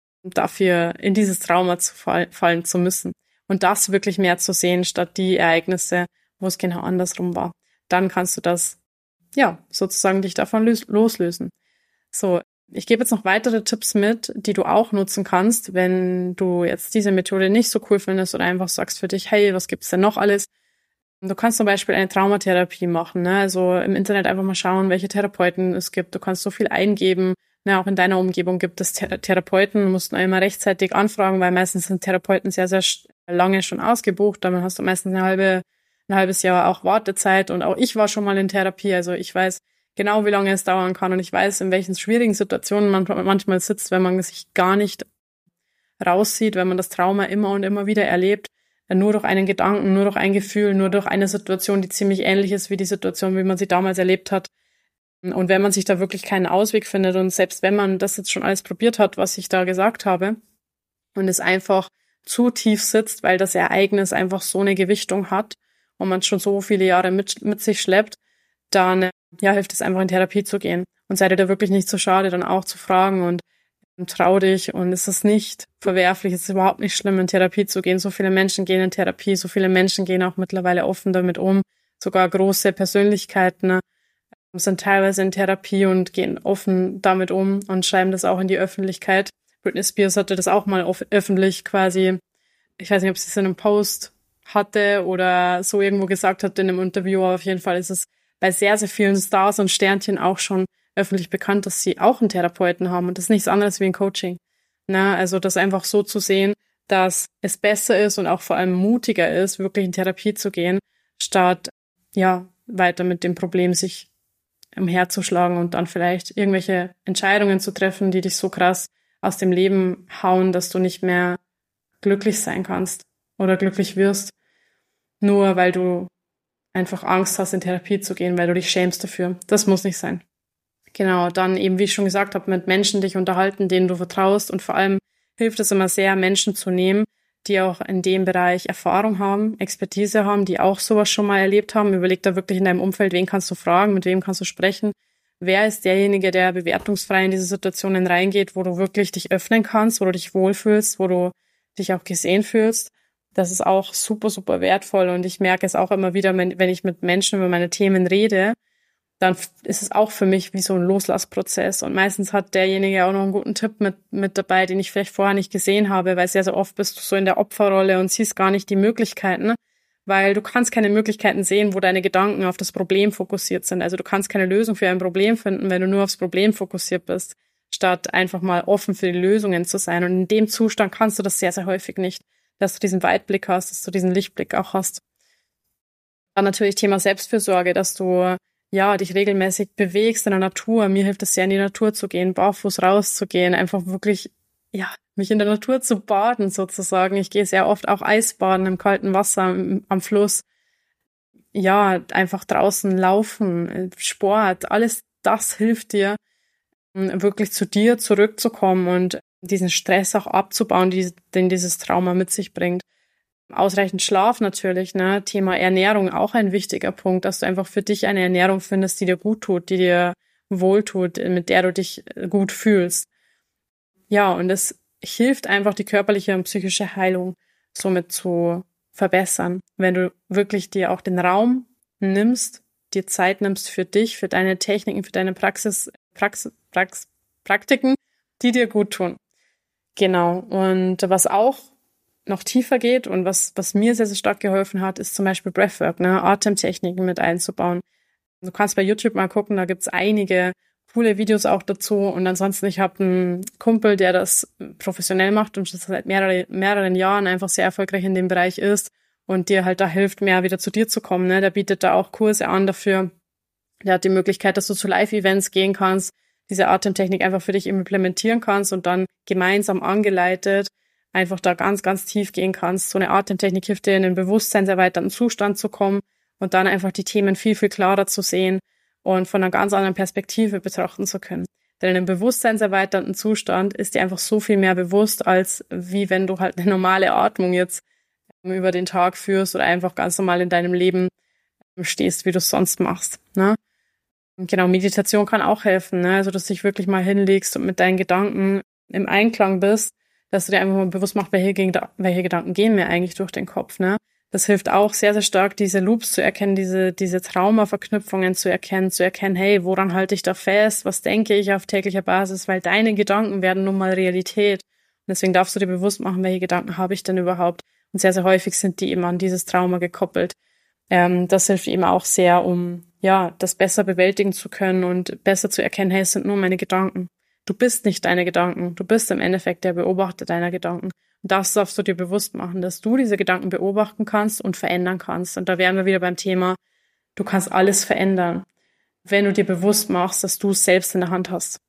dafür in dieses Trauma zu fall, fallen zu müssen. Und das wirklich mehr zu sehen, statt die Ereignisse, wo es genau andersrum war. Dann kannst du das, ja, sozusagen dich davon loslösen. So, ich gebe jetzt noch weitere Tipps mit, die du auch nutzen kannst, wenn du jetzt diese Methode nicht so cool findest oder einfach sagst für dich, hey, was gibt's denn noch alles? Du kannst zum Beispiel eine Traumatherapie machen, ne? Also im Internet einfach mal schauen, welche Therapeuten es gibt. Du kannst so viel eingeben. Ne? Auch in deiner Umgebung gibt es Thera- Therapeuten. Du musst nur immer rechtzeitig anfragen, weil meistens sind Therapeuten sehr, sehr lange schon ausgebucht. Dann hast du meistens eine halbe, ein halbes Jahr auch Wartezeit. Und auch ich war schon mal in Therapie. Also ich weiß genau, wie lange es dauern kann. Und ich weiß, in welchen schwierigen Situationen man manchmal sitzt, wenn man sich gar nicht rauszieht, wenn man das Trauma immer und immer wieder erlebt. Nur durch einen Gedanken, nur durch ein Gefühl, nur durch eine Situation, die ziemlich ähnlich ist wie die Situation, wie man sie damals erlebt hat. Und wenn man sich da wirklich keinen Ausweg findet und selbst wenn man das jetzt schon alles probiert hat, was ich da gesagt habe, und es einfach zu tief sitzt, weil das Ereignis einfach so eine Gewichtung hat und man schon so viele Jahre mit, mit sich schleppt, dann ja, hilft es einfach in Therapie zu gehen. Und seid ihr da wirklich nicht so schade, dann auch zu fragen und trau dich und es ist nicht verwerflich, es ist überhaupt nicht schlimm, in Therapie zu gehen. So viele Menschen gehen in Therapie, so viele Menschen gehen auch mittlerweile offen damit um. Sogar große Persönlichkeiten sind teilweise in Therapie und gehen offen damit um und schreiben das auch in die Öffentlichkeit. Britney Spears hatte das auch mal öffentlich quasi, ich weiß nicht, ob sie es in einem Post hatte oder so irgendwo gesagt hat in einem Interview, aber auf jeden Fall ist es bei sehr, sehr vielen Stars und Sternchen auch schon öffentlich bekannt, dass sie auch einen Therapeuten haben und das ist nichts anderes wie ein Coaching. Na, also das einfach so zu sehen, dass es besser ist und auch vor allem mutiger ist, wirklich in Therapie zu gehen, statt ja weiter mit dem Problem sich umherzuschlagen und dann vielleicht irgendwelche Entscheidungen zu treffen, die dich so krass aus dem Leben hauen, dass du nicht mehr glücklich sein kannst oder glücklich wirst, nur weil du einfach Angst hast, in Therapie zu gehen, weil du dich schämst dafür. Das muss nicht sein. Genau, dann eben, wie ich schon gesagt habe, mit Menschen dich unterhalten, denen du vertraust und vor allem hilft es immer sehr, Menschen zu nehmen, die auch in dem Bereich Erfahrung haben, Expertise haben, die auch sowas schon mal erlebt haben. Überleg da wirklich in deinem Umfeld, wen kannst du fragen, mit wem kannst du sprechen. Wer ist derjenige, der bewertungsfrei in diese Situationen reingeht, wo du wirklich dich öffnen kannst, wo du dich wohlfühlst, wo du dich auch gesehen fühlst. Das ist auch super, super wertvoll und ich merke es auch immer wieder, wenn ich mit Menschen über meine Themen rede, dann ist es auch für mich wie so ein Loslassprozess. Und meistens hat derjenige auch noch einen guten Tipp mit mit dabei, den ich vielleicht vorher nicht gesehen habe, weil sehr, sehr oft bist du so in der Opferrolle und siehst gar nicht die Möglichkeiten, weil du kannst keine Möglichkeiten sehen, wo deine Gedanken auf das Problem fokussiert sind. Also du kannst keine Lösung für ein Problem finden, wenn du nur aufs Problem fokussiert bist, statt einfach mal offen für die Lösungen zu sein. Und in dem Zustand kannst du das sehr, sehr häufig nicht, dass du diesen Weitblick hast, dass du diesen Lichtblick auch hast. Dann natürlich Thema Selbstfürsorge, dass du ja, dich regelmäßig bewegst in der Natur. Mir hilft es sehr, in die Natur zu gehen, barfuß rauszugehen, einfach wirklich, ja, mich in der Natur zu baden sozusagen. Ich gehe sehr oft auch Eisbaden im kalten Wasser am, am Fluss. Ja, einfach draußen laufen, Sport, alles das hilft dir, wirklich zu dir zurückzukommen und diesen Stress auch abzubauen, den dieses Trauma mit sich bringt. Ausreichend Schlaf natürlich, ne? Thema Ernährung auch ein wichtiger Punkt, dass du einfach für dich eine Ernährung findest, die dir gut tut, die dir wohltut, mit der du dich gut fühlst. Ja, und es hilft einfach, die körperliche und psychische Heilung somit zu verbessern, wenn du wirklich dir auch den Raum nimmst, dir Zeit nimmst für dich, für deine Techniken, für deine Praxis, Praxis, Praxis Praktiken, die dir gut tun. Genau. Und was auch noch tiefer geht und was was mir sehr, sehr stark geholfen hat, ist zum Beispiel Breathwork, ne, Atemtechniken mit einzubauen. Du kannst bei YouTube mal gucken, da gibt's einige coole Videos auch dazu und ansonsten, ich habe einen Kumpel, der das professionell macht und schon seit mehrere, mehreren Jahren einfach sehr erfolgreich in dem Bereich ist und dir halt da hilft, mehr wieder zu dir zu kommen, ne, der bietet da auch Kurse an dafür, der hat die Möglichkeit, dass du zu Live-Events gehen kannst, diese Atemtechnik einfach für dich implementieren kannst und dann gemeinsam angeleitet einfach da ganz, ganz tief gehen kannst. So eine Atemtechnik hilft dir, in einen bewusstseinserweiterten Zustand zu kommen und dann einfach die Themen viel, viel klarer zu sehen und von einer ganz anderen Perspektive betrachten zu können. Denn in einem bewusstseinserweiterten Zustand ist dir einfach so viel mehr bewusst, als wie wenn du halt eine normale Atmung jetzt über den Tag führst oder einfach ganz normal in deinem Leben stehst, wie du es sonst machst. Ne? Genau, Meditation kann auch helfen, ne? Also dass du dich wirklich mal hinlegst und mit deinen Gedanken im Einklang bist, dass du dir einfach mal bewusst machst, welche, welche Gedanken gehen mir eigentlich durch den Kopf. Ne? Das hilft auch sehr, sehr stark, diese Loops zu erkennen, diese diese Traumaverknüpfungen zu erkennen, zu erkennen, hey, woran halte ich da fest, was denke ich auf täglicher Basis, weil deine Gedanken werden nun mal Realität. Und deswegen darfst du dir bewusst machen, welche Gedanken habe ich denn überhaupt. Und sehr, sehr häufig sind die eben an dieses Trauma gekoppelt. Ähm, das hilft eben auch sehr, um ja das besser bewältigen zu können und besser zu erkennen, hey, es sind nur meine Gedanken. Du bist nicht deine Gedanken. Du bist im Endeffekt der Beobachter deiner Gedanken. Und das darfst du dir bewusst machen, dass du diese Gedanken beobachten kannst und verändern kannst. Und da wären wir wieder beim Thema, du kannst alles verändern, wenn du dir bewusst machst, dass du es selbst in der Hand hast.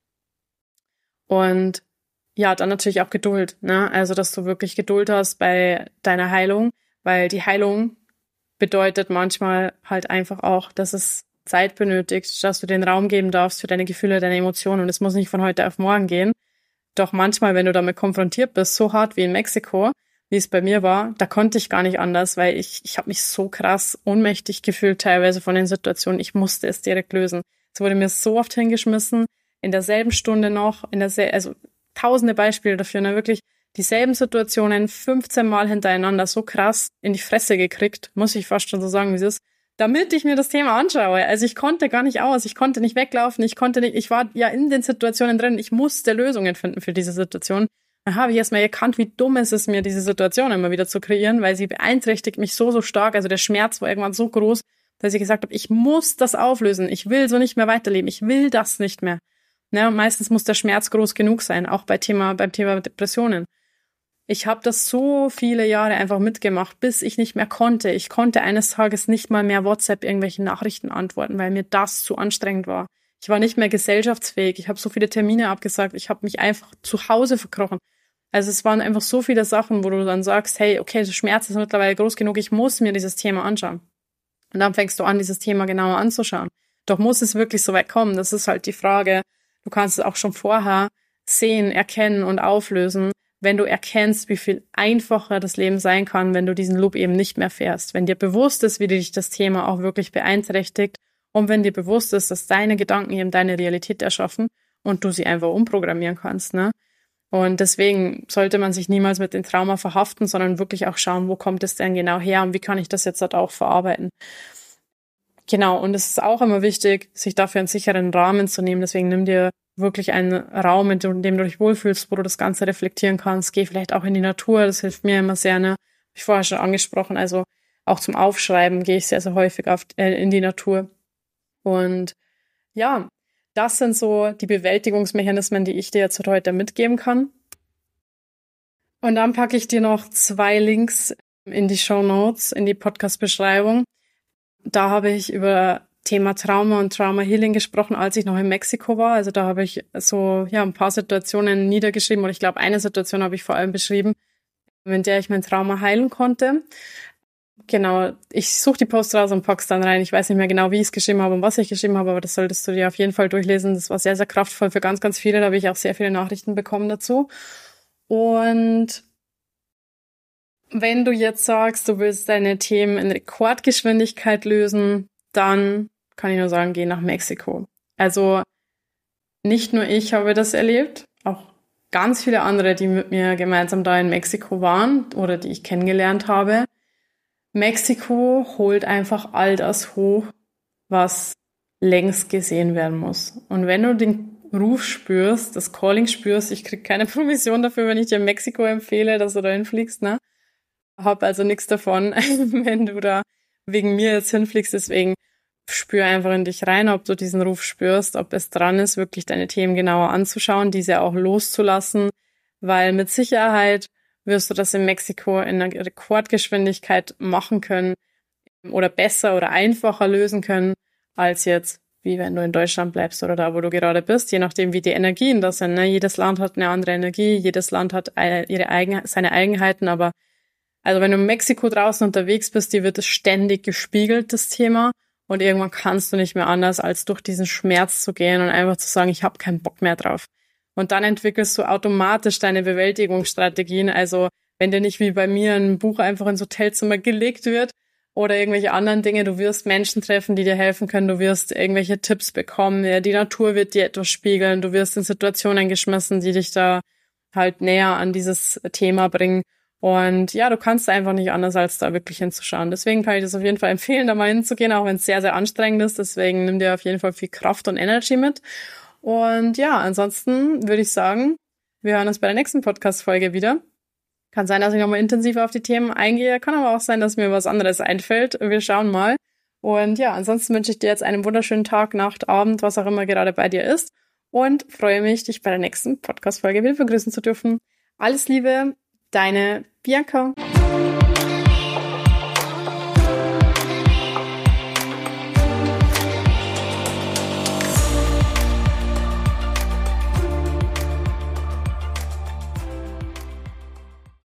Und ja, dann natürlich auch Geduld, ne? Also, dass du wirklich Geduld hast bei deiner Heilung, weil die Heilung bedeutet manchmal halt einfach auch, dass es Zeit benötigt, dass du den Raum geben darfst für deine Gefühle, deine Emotionen. Und es muss nicht von heute auf morgen gehen. Doch manchmal, wenn du damit konfrontiert bist, so hart wie in Mexiko, wie es bei mir war, da konnte ich gar nicht anders, weil ich ich habe mich so krass ohnmächtig gefühlt teilweise von den Situationen. Ich musste es direkt lösen. Es wurde mir so oft hingeschmissen, in derselben Stunde noch, in der also tausende Beispiele dafür, ne, wirklich dieselben Situationen fünfzehn Mal hintereinander so krass in die Fresse gekriegt, muss ich fast schon so sagen, wie es ist, damit ich mir das Thema anschaue. Also ich konnte gar nicht aus, ich konnte nicht weglaufen, ich konnte nicht, ich war ja in den Situationen drin, ich musste Lösungen finden für diese Situation. Dann habe ich erstmal erkannt, wie dumm es ist, mir diese Situation immer wieder zu kreieren, weil sie beeinträchtigt mich so, so stark. Also der Schmerz war irgendwann so groß, dass ich gesagt habe, ich muss das auflösen, ich will so nicht mehr weiterleben, ich will das nicht mehr. Ne, und meistens muss der Schmerz groß genug sein, auch bei Thema, beim Thema Depressionen. Ich habe das so viele Jahre einfach mitgemacht, bis ich nicht mehr konnte. Ich konnte eines Tages nicht mal mehr WhatsApp irgendwelche Nachrichten antworten, weil mir das zu anstrengend war. Ich war nicht mehr gesellschaftsfähig. Ich habe so viele Termine abgesagt. Ich habe mich einfach zu Hause verkrochen. Also es waren einfach so viele Sachen, wo du dann sagst, hey, okay, der Schmerz ist mittlerweile groß genug. Ich muss mir dieses Thema anschauen. Und dann fängst du an, dieses Thema genauer anzuschauen. Doch muss es wirklich so weit kommen? Das ist halt die Frage. Du kannst es auch schon vorher sehen, erkennen und auflösen, wenn du erkennst, wie viel einfacher das Leben sein kann, wenn du diesen Loop eben nicht mehr fährst. Wenn dir bewusst ist, wie dich das Thema auch wirklich beeinträchtigt und wenn dir bewusst ist, dass deine Gedanken eben deine Realität erschaffen und du sie einfach umprogrammieren kannst, ne? Und deswegen sollte man sich niemals mit dem Trauma verhaften, sondern wirklich auch schauen, wo kommt es denn genau her und wie kann ich das jetzt halt auch verarbeiten. Genau, und es ist auch immer wichtig, sich dafür einen sicheren Rahmen zu nehmen. Deswegen nimm dir wirklich einen Raum, in dem du dich wohlfühlst, wo du das Ganze reflektieren kannst. Geh vielleicht auch in die Natur, das hilft mir immer sehr, ne? Hab ich vorher schon angesprochen, also auch zum Aufschreiben gehe ich sehr, sehr häufig auf, äh, in die Natur. Und ja, das sind so die Bewältigungsmechanismen, die ich dir jetzt heute mitgeben kann. Und dann packe ich dir noch zwei Links in die Shownotes, in die Podcast-Beschreibung. Da habe ich über Thema Trauma und Trauma Healing gesprochen, als ich noch in Mexiko war. Also da habe ich so ja ein paar Situationen niedergeschrieben und ich glaube, eine Situation habe ich vor allem beschrieben, in der ich mein Trauma heilen konnte. Genau, ich suche die Post raus und pack's dann rein. Ich weiß nicht mehr genau, wie ich es geschrieben habe und was ich geschrieben habe, aber das solltest du dir auf jeden Fall durchlesen. Das war sehr, sehr kraftvoll für ganz, ganz viele. Da habe ich auch sehr viele Nachrichten bekommen dazu. Und wenn du jetzt sagst, du willst deine Themen in Rekordgeschwindigkeit lösen, dann kann ich nur sagen, geh nach Mexiko. Also nicht nur ich habe das erlebt, auch ganz viele andere, die mit mir gemeinsam da in Mexiko waren oder die ich kennengelernt habe. Mexiko holt einfach all das hoch, was längst gesehen werden muss. Und wenn du den Ruf spürst, das Calling spürst, ich krieg keine Provision dafür, wenn ich dir Mexiko empfehle, dass du da hinfliegst, ne? Hab also nichts davon, wenn du da wegen mir jetzt hinfliegst. Deswegen spür einfach in dich rein, ob du diesen Ruf spürst, ob es dran ist, wirklich deine Themen genauer anzuschauen, diese auch loszulassen, weil mit Sicherheit wirst du das in Mexiko in einer Rekordgeschwindigkeit machen können oder besser oder einfacher lösen können, als jetzt wie wenn du in Deutschland bleibst oder da, wo du gerade bist, je nachdem, wie die Energien da sind. Ne? Jedes Land hat eine andere Energie, jedes Land hat eine, ihre eigen, seine Eigenheiten, aber also wenn du in Mexiko draußen unterwegs bist, dir wird es ständig gespiegelt, das Thema, und irgendwann kannst du nicht mehr anders, als durch diesen Schmerz zu gehen und einfach zu sagen, ich habe keinen Bock mehr drauf. Und dann entwickelst du automatisch deine Bewältigungsstrategien, also wenn dir nicht wie bei mir ein Buch einfach ins Hotelzimmer gelegt wird, oder irgendwelche anderen Dinge. Du wirst Menschen treffen, die dir helfen können. Du wirst irgendwelche Tipps bekommen. Ja, die Natur wird dir etwas spiegeln. Du wirst in Situationen geschmissen, die dich da halt näher an dieses Thema bringen. Und ja, du kannst einfach nicht anders, als da wirklich hinzuschauen. Deswegen kann ich das auf jeden Fall empfehlen, da mal hinzugehen, auch wenn es sehr, sehr anstrengend ist. Deswegen nimm dir auf jeden Fall viel Kraft und Energy mit. Und ja, ansonsten würde ich sagen, wir hören uns bei der nächsten Podcast-Folge wieder. Kann sein, dass ich nochmal intensiver auf die Themen eingehe. Kann aber auch sein, dass mir was anderes einfällt. Wir schauen mal. Und ja, ansonsten wünsche ich dir jetzt einen wunderschönen Tag, Nacht, Abend, was auch immer gerade bei dir ist. Und freue mich, dich bei der nächsten Podcast-Folge wieder begrüßen zu dürfen. Alles Liebe, deine Bianca.